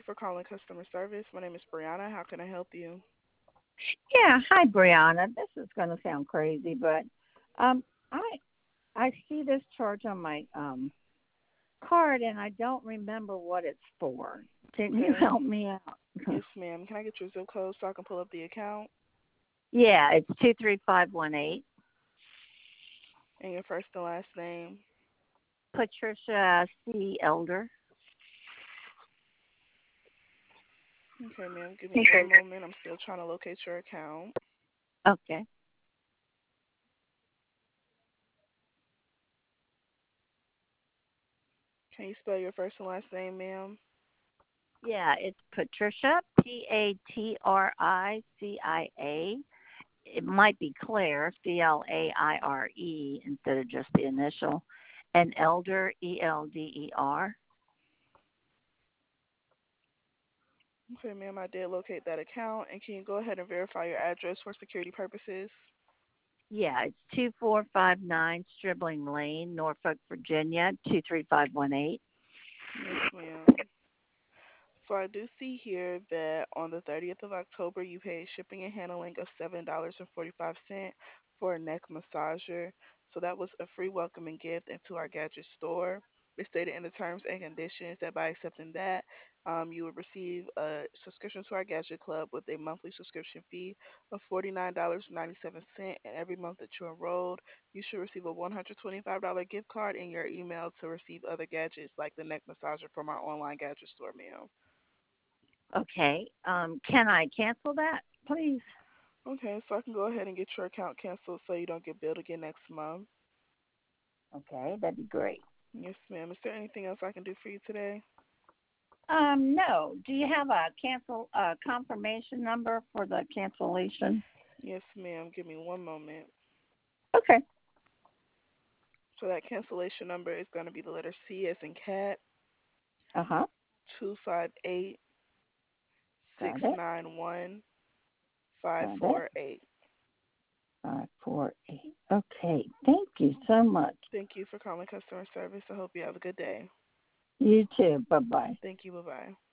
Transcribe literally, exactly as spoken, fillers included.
for calling customer service. My name is Brianna. How can I help you? Yeah, hi Brianna. This is going to sound crazy, but um, I I see this charge on my um card, and I don't remember what it's for. Can you Okay. help me out? Yes, ma'am. Can I get your zip code so I can pull up the account Yeah, it's two three five one eight. and your first and last name? Patricia C. Elder. Okay, ma'am. Give me one moment. I'm still trying to locate your account. Okay. Can you spell your first and last name, ma'am? Yeah, it's Patricia P A T R I C I A. It might be Claire C L A I R E instead of just the initial, and Elder E L D E R. Okay, ma'am. I did locate that account. And can you go ahead and verify your address for security purposes? Yeah, it's two four five nine Stribling Lane, Norfolk, Virginia, two three five one eight. Yes, ma'am. So I do see here that on the thirtieth of October, you paid shipping and handling of seven dollars and forty-five cents for a neck massager. So that was a free welcoming gift into our gadget store. It stated in the terms and conditions that by accepting that, um, you would receive a subscription to our gadget club with a monthly subscription fee of forty-nine dollars and ninety-seven cents. And every month that you enrolled, you should receive a one hundred twenty-five dollars gift card in your email to receive other gadgets like the neck massager from our online gadget store, ma'am. Okay. Um, can I cancel that, please? Okay, so I can go ahead and get your account canceled so you don't get billed again next month. Okay, that'd be great. Yes, ma'am. Is there anything else I can do for you today? Um, no. Do you have a cancel uh, confirmation number for the cancellation? Yes, ma'am. Give me one moment. Okay. So that cancellation number is going to be the letter C as in cat, Uh huh. two five eight six Got it. nine one five Got it. four eight. Five four eight. Okay. Thank you so much. Thank you for calling customer service. I hope you have a good day. You too. Bye bye. Thank you. Bye-bye.